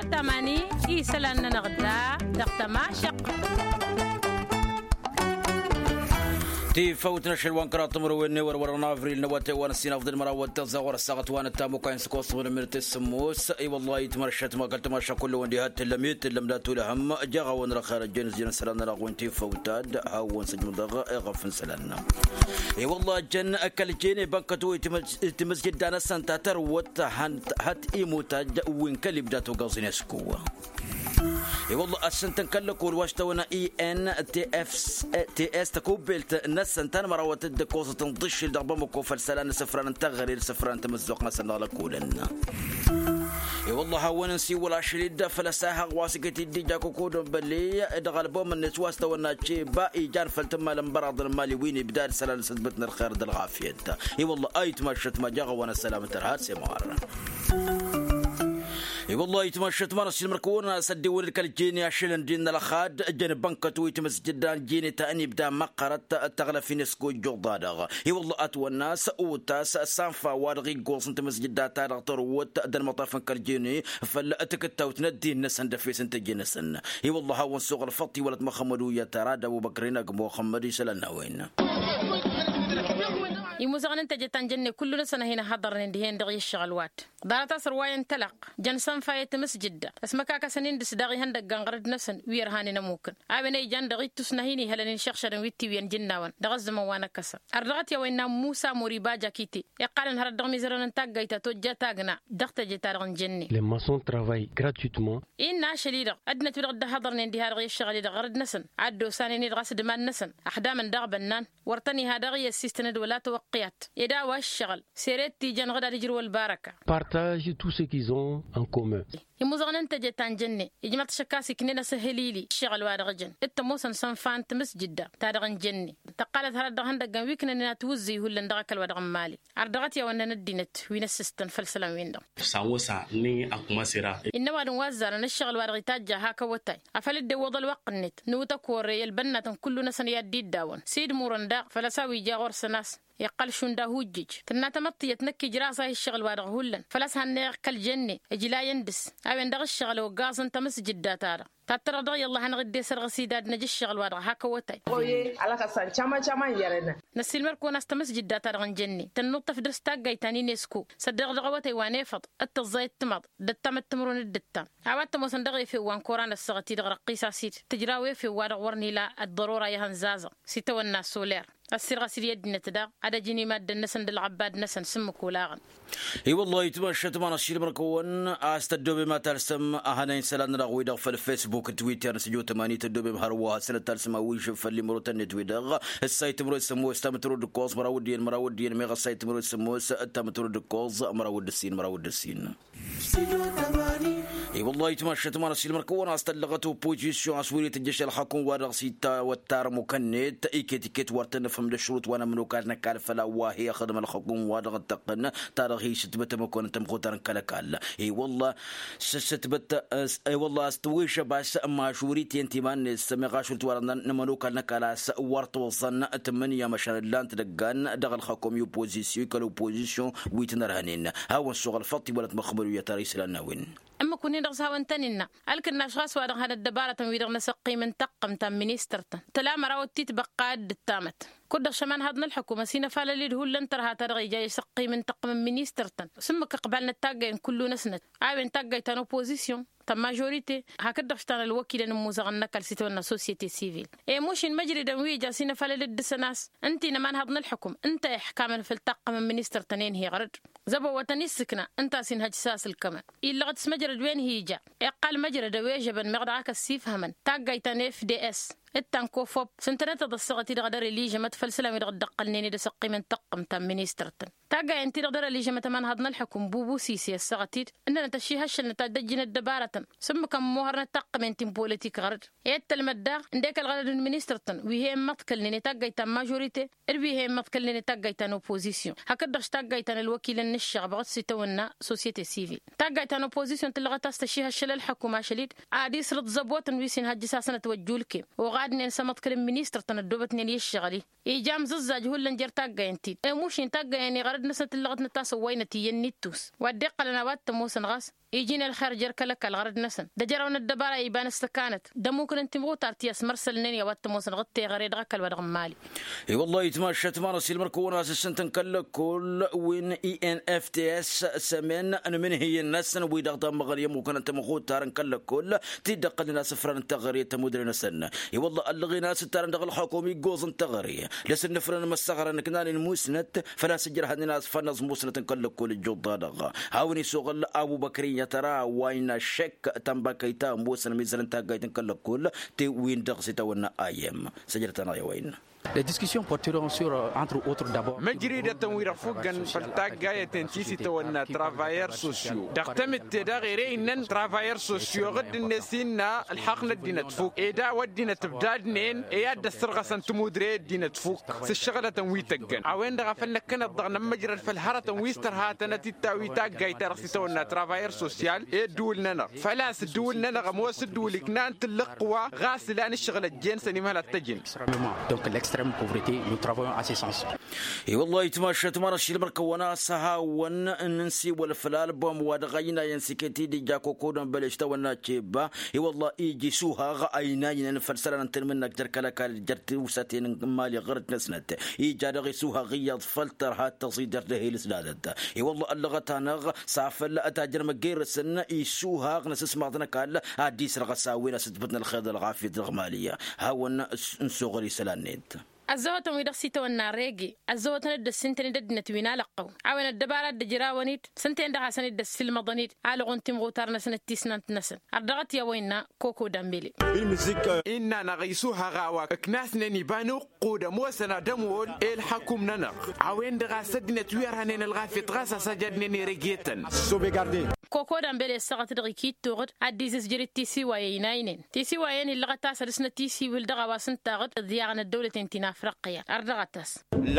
وتماني يسلن نغدا دقتما شق تي فوتنا شلوان كرات مروين نور ورنا فريل نواتي ونسينا افضل مراوات تزاور الساعه وانا تامو كاين سكوس من مرت السموس اي والله يتمرشت ما قلت ما كل وندي هات لميت لمدات لهم جا ون رخار الجنز جن سلنا رغون تي فوتاد هاون سجم دغ غفن سلنا اي والله جن اكل جيني بنكتو تمسجد دانا سانتا تروت هات ايموتا وين كلب داتو قاصين يسكوا اي والله السنتن كلك والواشتونا اي ان تي اس تكوبلت الناس سنتان مراوت الدكوسه تنضش لدغبمكو فالسلان سفران تغري سفران تمزق مثلا لكولنا اي والله هون نسي ولا شريد فلساها واسقتي دي جاكو كود بلي دغلبو من نتواس تونا شي باقي جان فلتم لمبرض المالي وين بدال سلال سدبتنا الخير د الغافيه اي والله ايت مشت ما جاغ وانا سلامه الهات سي مار اي والله يتمشت مرس المركون سدي ولك الجيني عشان دين الاخاد جن بنكتو يتمسجدان جيني تاني بدا مقرت تغلى في نسكو جوضادغ اي والله اتو الناس اوتاس سانفا وارغي قوس انت مسجدات تاغطر وت دن مطافن كالجيني فلاتكتو تندي الناس عند في سنت جنسن اي والله هاون سوق الفطي ولد محمد يا تراد ابو بكرين محمد سلنا وين يموزغن انت جتان جنة كلنا سنة هنا حضر ندهين دغي الشغلوات دارتا سرواي انتلق جنسان فايت مسجد اسمكا كسنين دس دغي هندق غنغرد نفسن ويرهاني نموكن ابني جان دغي تسنهيني هلن شخشن ويتي وين جناون دغزم وانا كسر اردغت يا وين موسى مريبا جاكيتي يقال هر دغ ميزرن تاغيتا توجا تاغنا دغت جتارن جني les maçons travaillent gratuitement إن شليدة أدنى تبغى حضر ندي هذا الشغل إذا غرد نسن عدو ساني ندرس دمان نسن أحدام دغ بنان ورتني هذا غي السيستند ولا توقيات إذا والشغل سيرت تيجان غدا رجرو البركة partagent tout ce qu'ils ont en commun. يموزغن انت جتان جني يجمع تشكاسي كنينا سهليلي الشغل وادغجن انت موسن سنفان تمس جدا تادغن جني تقالت هذا دغن دغن ويكنا ننا توزي هول دغك الودغن مالي اردغت يا وننا ندينت وين السيستم فلسلام وين ساوسا ني اكما سيرا انما دون وزر الشغل وادغيتاج هاكا وتاي افلد وض الوقت نت نوتا كوري البنات كلنا سن يدي داون سيد مورندا فلساوي جاور سناس يقل شوندا هوجج كنا تمطيت نكي جراسه الشغل وادغ هولن فلس هنيق كالجني اجلا يندس اوين دغ الشغل وقاص انت مسجد تارا تترى ضي الله هنغدي سر غسيداد نجي الشغل وادغ هاكا وتاي oye ala ka san chama yarena نسيل مركو ناس تمسجد تارا جني تنوط في درس تاغاي تاني نسكو صدق دغوتي وانيفط التزايد تمض دتم التمرون الدتا عوات موسن دغي في وان كوران الصغتي دغ رقيسا سيت تجراوي في وادغ ورني لا الضروره يهنزازا سيتو الناس سولير السير غسيل يدنا تدا على جيني ماد النسن العباد نسن سمك ولاغن اي والله يتمشت ما نشيل مركون استدو بما ترسم اهنين سلان رغوي دغ في الفيسبوك تويتر سجو 80 تدو بمهروا سنه ترسم ويش فلي مروتن تويدغ السايت مرو سمو استمترو دكوز مراودين ميغا السايت مرو سمو استمترو دكوز مراود السين اي والله يتمشت ما نشيل مركون استلغتو بوزيشن اسوري الجيش الحكومي ورغسيتا والتار مكنت ايكيتيكيت ورتن فهم الشروط وانا منو كان كالف لا وهي خدمه الحكومه وادغ التقن تاريخي ستبت مكون تمخوتر كلكال اي والله ستبت اي والله استويش باس ما شوريتي انت مان سمغا شلت ورنا نمنو كان كلاس ورت وصلنا 8 مشان لان تدغان دغ الحكومه بوزيسيون كلو بوزيشن ويتنرهنين هاو الشغل فطي ولا مخبر يا تاريخ لنا وين اما كوني دغسا وانتننا الكن اشخاص وادغ هذا الدباره ويدغ نسقي من تقم تم مينسترت تلا مراوتي تبقى التامت كود شمان هادنا الحكومه سينا فاللي هو لن ترها ترغي جاي سقي من تقم مينسترت سمك قبلنا التاغين كله نسنت عاين تاغي تانو بوزيسيون تا ماجوريتي هكذا اشتان الوكيل نموزغنا كالسيتونا سوسيتي سيفيل اي موش المجري دموي جاسينا فاللي الدسناس انت نمان هادنا الحكم انت احكام في التقم مينستر تنين هي غرد زبا وتنسكنا انت سين هجساس الكما الا غد مجرد وين هيجا اقل مجرد ويجبن مقدعك السيف همن تاغي تان اف دي اس التانكو فوب سنتنات ضصغتي دغدر اللي جمت فلسلام يدقلني دسقي من تقم تم مينسترتن تاغا انت دغدر اللي جمت من هضنا الحكم بوبو سيسي السغتيد اننا تشي هشل نتدجن الدبارة سم كم مهرنا تقم انت بوليتيك غرد يت المداغ عندك الغرد المينسترتن وهي متكلني تاغا تم ماجوريتي اربي هي متكلني تاغا تن اوبوزيسيون هكذا تاغا تن الوكيل النشغ بغت سيتونا سوسيتي سيفيل تاغا تن اوبوزيسيون تلغى تستشي هشل الحكومه شليد عادي سرد زبوت ويسين هجساسنه توجولك وغادني سمت كلم مينستر تندوبتني الشغلي ايجام ززاج هو اللي تاغا انتي اي موش تاغا يعني غرد نسنت اللغت نتاس وينتي ينيتوس ودق لنا وات موسن غاس يجينا الخير جرك لك الغرد نسن دجرون الدبارة يبان استكانت ممكن انت مغوت ارتياس مرسل نين وات موسن غطي غريد غكل ودغم مالي اي والله يتمشى تمارس المركون اساسا تنكل كل وين ENFTS سمن انا من هي الناس ويدغ مغري ممكن انت مغوت تارن كل كل تدق الناس فرن تغري تمدر نسن اي والله الغي ناس تارن دغ الحكومي جوز تغري لسن فرن مستغر انك نان المسنت فلا سجر هاد الناس فنز مسنت كل كل الجوض دغ هاوني سوغل ابو بكري ترى وين شك تنبكيتا موسن ميزرن تاغايتن كل كل تي وين دغسيتا ونا ايام سجرتنا يا وين. Les discussions porteront sur, entre autres, d'abord. مجري تنوير فوقن فلتاقاية تنتيسي تونا ترافاير سوسيو دقتمت تدا غيرين ترافاير سوسيو غد النسينا الحقنا الدين تفوق إيدا ودينا تبدادنين إياد السرغة سنتمودري الدين تفوق سالشغلة تنوي تقن عوين دغا فلك كانت ضغنا مجرى الفلهرة تنويستر هاتنا تتاوي تاقاية ترسي تونا ترافاير سوسيال إيه دولنا فلاس دولنا غموس دولك نان تلقوا غاسلان الشغلة الجنس نمهلا التجن l'extrême pauvreté, nous travaillons à ce sens. اي والله يتمشى تمارش المركونا سهاون ننسي والفلال بوم ودغينا ينسكتي دي جاكو كودن بلش تونا تشيبا اي والله يجي سوها غاينا نفرسلنا نتر منك جركلك جرت وساتين مالي غرت نسنت يجا دغي سوها غيض فلتر هات تصيدر له السدادت اي والله اللغتانغ صافل اتاجر مغير سن يسوها نس سمعتنا قال اديس رغساوينا ستبتنا الخيض الغافيه الغماليه هاون نسوغري سلانيت الزوت ويدق سيتو الناريجي الزوت ند السنتين دد نتوينا لقو عاون الدبارات دجراونيت سنتين دغا سند السلم ضنيت علغون تيم غوتارنا سنه تيسنانت نسن ardغت يا وينا كوكو دامبيلي المزيكا إننا نغيسوها غاوا كناسنا نبانو قودا موسنا دمول الحكم ننا عاون دغا سدنا تويرهنين الغافيت غاسا سجدني ريجيتن سوبيغاردي كوكو دامبيلي سقط دغيكيت توغد اديز جري تيسي وايناينين تيسي واين اللي غتا سدسنا تيسي ولدغا واسنتاغد دياغن الدوله انتنا فرقيا أردغتاس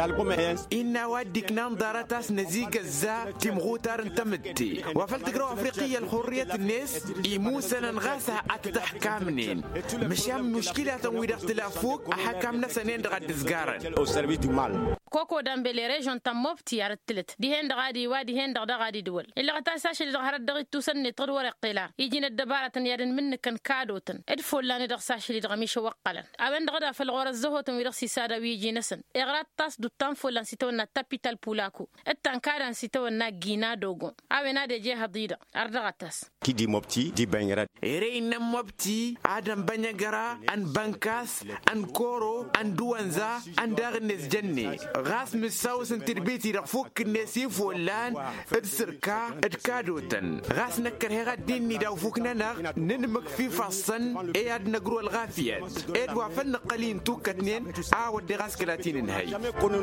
إن ودك نمضرتاس نزيق الزا تمغوتار تمتي وفلتقروا أفريقيا الحرية الناس إيموسنا نغاسها أتحكامنين مشام مشكلة ويدا اختلافوك أحكامنا سنين دغا تزقارن كوكو دامبيلي ريجون تموبتي أرتلت دي هند غادي وادي هند غادي دول إلا غتاساش اللي غهرت دغي توسني طرور قيلا يجينا الدبارة يرن منك كان كادوتن ادفول لاني دغساش اللي دغميش وقلا أبن دغدا في الغور الزهوت ويدغسي سادا ويجي نسن إغرات تاس دو تنفول لان سيتونا تابيتال بولاكو التنكاران سيتونا جينا دوغو أبنا دي جيها ضيدا أردغتاس كي دي موبتي دي بانيرات إيرين موبتي آدم بانيغرا أن بانكاس أن كورو أن دوانزا أن داغنس جني غاس مساوس تربيتي رفوك النسي فولان ادسركا ادكادوتن غاس نكر هيغا ديني داو فوكنا نغ ننمك في فصن اياد نقرو الغافيات ايد وافن قليل توكتنين اود غاس كلاتين نهاي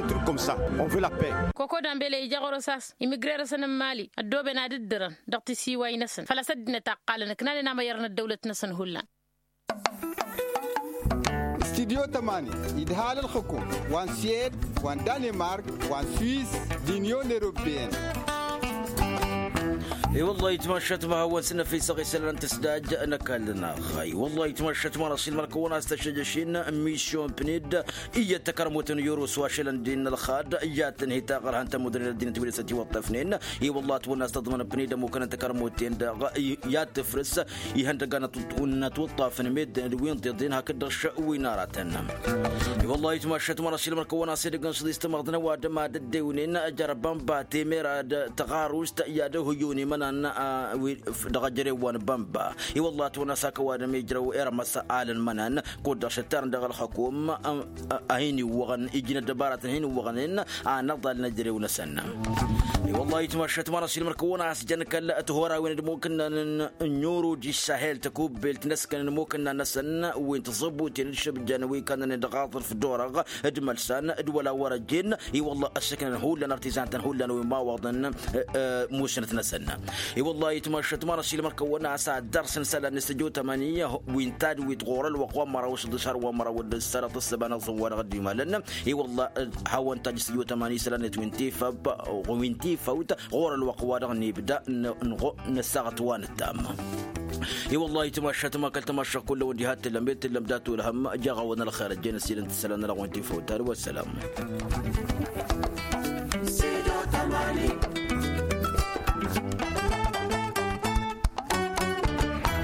كوكو دامبيلي يجاغو رساس إميغرير سن مالي الدوبة ناددرن دقتي سيواي نسن فلا سدنا تاقالنا كنالنا ما يرنا الدولة نسن هلا استديو 8 إدهال الحكومة وان سويد وان دنمارك وان سويس دينيون أوروبيين اي والله يتمشت ما هو سنة في سقي سلان تسداج انا كلنا خاي والله يتمشت ما راسي المركونه استشجشين ميشون بنيد اي تكرموتن يورو سواشلن دين الخاد ايات تنهي تاقر انت مدن الدين تولي ستي وطفنين اي والله تولنا استضمن بنيد ممكن تكرموتين يا تفرس يهند غنا تون توطفن ميد وين تدين هكذا شوي ناراتن اي والله يتمشت ما راسي المركونه سيدغن سدي استمغدنا وادما دديونين جربان باتي ميرا تغاروس تياده هيوني أنا دغجري وان بامبا اي والله تونا ساكا وانا ميجرو اير مسا آلن منان قد شتان دغ الحكومة اهيني وغن اجينا دبارة هين وغنين نضل نجري ونسنا اي والله يتمشت مرسي المركونة سجنك لا تهورا وين ممكن نيورو جي الساحل تكوب بلتنسكن ممكن نسن وين تصبو تنشب جانوي كان ندغاطر في الدورة ادمل سان ادولا ورجين اي والله السكن هو لنا ارتزان هو لنا وما وضن موسنة نسنا اي والله يتمشت مرسي المركونة عسى درس نسال نستجو 8 وينتاد ويتغور الوقوام مرة وش دشار ومرة ودسرة السبانة صور غدي مالنا اي والله حاول تجسيو 8 سنة وينتي فوت غور الوقوار نبدا نساغت وان التام اي والله يتمشى ما كل تمشى كل وجهات لم داتوا لهم جاغونا الخير الجنسي لنتسلنا لغوانتي فوتار والسلام.